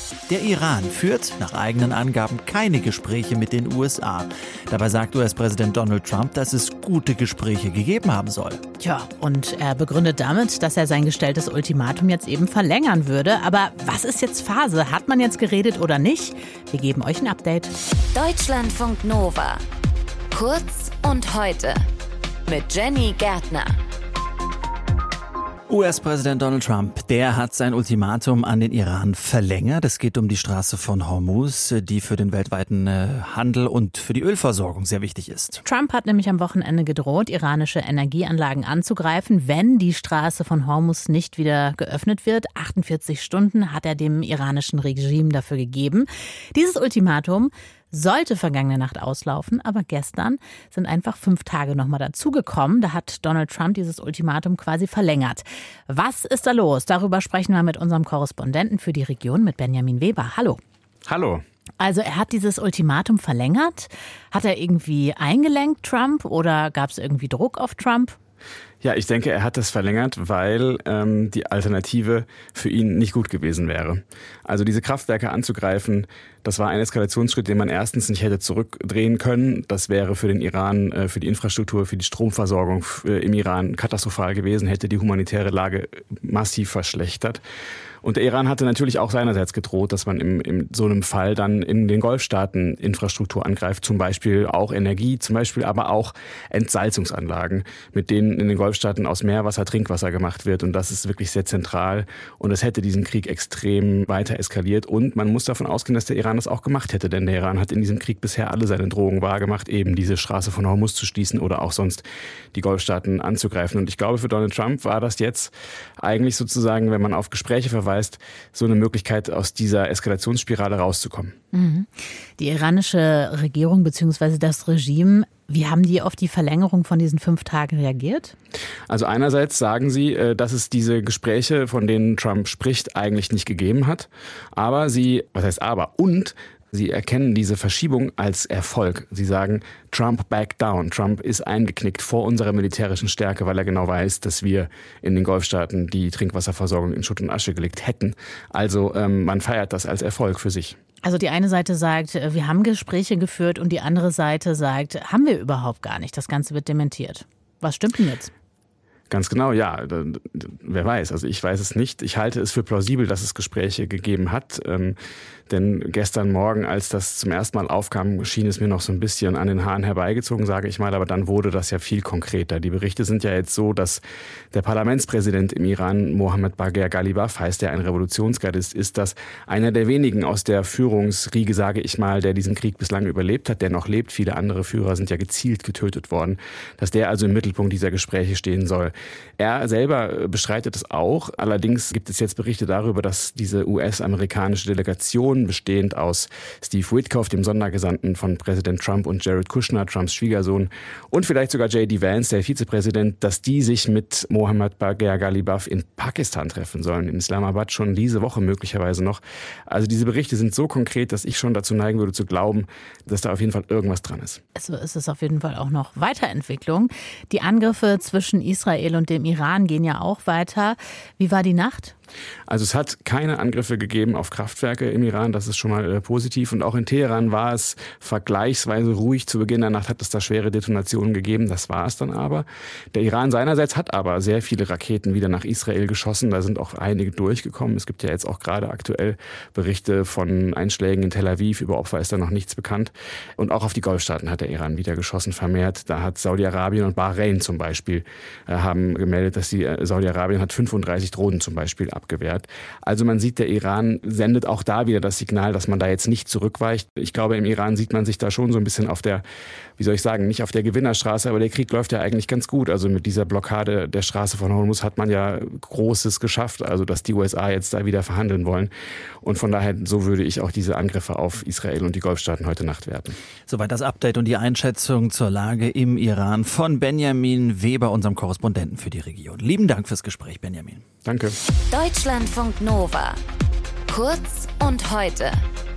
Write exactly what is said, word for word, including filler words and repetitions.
Der Iran führt nach eigenen Angaben keine Gespräche mit den U S A. Dabei sagt U S-Präsident Donald Trump, dass es gute Gespräche gegeben haben soll. Tja, und er begründet damit, dass er sein gestelltes Ultimatum jetzt eben verlängern würde. Aber was ist jetzt Phase? Hat man jetzt geredet oder nicht? Wir geben euch ein Update. Deutschlandfunk Nova. Kurz und heute. Mit Jenny Gärtner. U S-Präsident Donald Trump, der hat sein Ultimatum an den Iran verlängert. Es geht um die Straße von Hormuz, die für den weltweiten Handel und für die Ölversorgung sehr wichtig ist. Trump hat nämlich am Wochenende gedroht, iranische Energieanlagen anzugreifen, wenn die Straße von Hormuz nicht wieder geöffnet wird. achtundvierzig Stunden hat er dem iranischen Regime dafür gegeben. Dieses Ultimatum sollte vergangene Nacht auslaufen, aber gestern sind einfach fünf Tage nochmal dazugekommen. Da hat Donald Trump dieses Ultimatum quasi verlängert. Was ist da los? Darüber sprechen wir mit unserem Korrespondenten für die Region, mit Benjamin Weber. Hallo. Hallo. Also er hat dieses Ultimatum verlängert. Hat er irgendwie eingelenkt, Trump, oder gab es irgendwie Druck auf Trump? Ja, ich denke, er hat das verlängert, weil ähm, die Alternative für ihn nicht gut gewesen wäre. Also diese Kraftwerke anzugreifen, das war ein Eskalationsschritt, den man erstens nicht hätte zurückdrehen können. Das wäre für den Iran, äh, für die Infrastruktur, für die Stromversorgung äh, im Iran katastrophal gewesen, hätte die humanitäre Lage massiv verschlechtert. Und der Iran hatte natürlich auch seinerseits gedroht, dass man im, in so einem Fall dann in den Golfstaaten Infrastruktur angreift, zum Beispiel auch Energie, zum Beispiel aber auch Entsalzungsanlagen, mit denen in den Golfstaaten aus Meerwasser Trinkwasser gemacht wird. Und das ist wirklich sehr zentral. Und es hätte diesen Krieg extrem weiter eskaliert. Und man muss davon ausgehen, dass der Iran das auch gemacht hätte. Denn der Iran hat in diesem Krieg bisher alle seine Drohungen wahrgemacht, eben diese Straße von Hormuz zu schließen oder auch sonst die Golfstaaten anzugreifen. Und ich glaube, für Donald Trump war das jetzt eigentlich sozusagen, wenn man auf Gespräche verweist, so eine Möglichkeit, aus dieser Eskalationsspirale rauszukommen. Mhm. Die iranische Regierung bzw. das Regime, wie haben die auf die Verlängerung von diesen fünf Tagen reagiert? Also einerseits sagen sie, dass es diese Gespräche, von denen Trump spricht, eigentlich nicht gegeben hat. Aber sie, was heißt aber, und sie erkennen diese Verschiebung als Erfolg. Sie sagen, Trump back down. Trump ist eingeknickt vor unserer militärischen Stärke, weil er genau weiß, dass wir in den Golfstaaten die Trinkwasserversorgung in Schutt und Asche gelegt hätten. Also ähm, man feiert das als Erfolg für sich. Also die eine Seite sagt, wir haben Gespräche geführt, und die andere Seite sagt, haben wir überhaupt gar nicht. Das Ganze wird dementiert. Was stimmt denn jetzt? Ganz genau, ja. Wer weiß. Also ich weiß es nicht. Ich halte es für plausibel, dass es Gespräche gegeben hat. Ähm, denn gestern Morgen, als das zum ersten Mal aufkam, schien es mir noch so ein bisschen an den Haaren herbeigezogen, sage ich mal. Aber dann wurde das ja viel konkreter. Die Berichte sind ja jetzt so, dass der Parlamentspräsident im Iran, Mohammad Bagher Ghalibaf, heißt, der ein Revolutionsgardist ist, das einer der wenigen aus der Führungsriege, sage ich mal, der diesen Krieg bislang überlebt hat, der noch lebt. Viele andere Führer sind ja gezielt getötet worden. Dass der also im Mittelpunkt dieser Gespräche stehen soll. Er selber bestreitet es auch. Allerdings gibt es jetzt Berichte darüber, dass diese U S-amerikanische Delegation, bestehend aus Steve Witkoff, dem Sondergesandten von Präsident Trump, und Jared Kushner, Trumps Schwiegersohn, und vielleicht sogar J D Vance, der Vizepräsident, dass die sich mit Mohammad Bagher Ghalibaf in Pakistan treffen sollen, in Islamabad schon diese Woche möglicherweise noch. Also diese Berichte sind so konkret, dass ich schon dazu neigen würde zu glauben, dass da auf jeden Fall irgendwas dran ist. Also es ist auf jeden Fall auch noch Weiterentwicklung. Die Angriffe zwischen Israel und dem Iran gehen ja auch weiter. Wie war die Nacht? Also es hat keine Angriffe gegeben auf Kraftwerke im Iran, das ist schon mal äh, positiv. Und auch in Teheran war es vergleichsweise ruhig. Zu Beginn der Nacht hat es da schwere Detonationen gegeben, das war es dann aber. Der Iran seinerseits hat aber sehr viele Raketen wieder nach Israel geschossen, da sind auch einige durchgekommen. Es gibt ja jetzt auch gerade aktuell Berichte von Einschlägen in Tel Aviv, über Opfer ist da noch nichts bekannt. Und auch auf die Golfstaaten hat der Iran wieder geschossen, vermehrt. Da hat Saudi-Arabien und Bahrain zum Beispiel äh, haben gemeldet, dass die äh, Saudi-Arabien hat fünfunddreißig Drohnen zum Beispiel abgewehrt. Also man sieht, der Iran sendet auch da wieder das Signal, dass man da jetzt nicht zurückweicht. Ich glaube, im Iran sieht man sich da schon so ein bisschen auf der, wie soll ich sagen, nicht auf der Gewinnerstraße, aber der Krieg läuft ja eigentlich ganz gut. Also mit dieser Blockade der Straße von Hormuz hat man ja Großes geschafft, also dass die U S A jetzt da wieder verhandeln wollen. Und von daher, so würde ich auch diese Angriffe auf Israel und die Golfstaaten heute Nacht werten. Soweit das Update und die Einschätzung zur Lage im Iran von Benjamin Weber, unserem Korrespondenten für die Region. Lieben Dank fürs Gespräch, Benjamin. Danke. Deutschlandfunk Nova. Kurz und heute.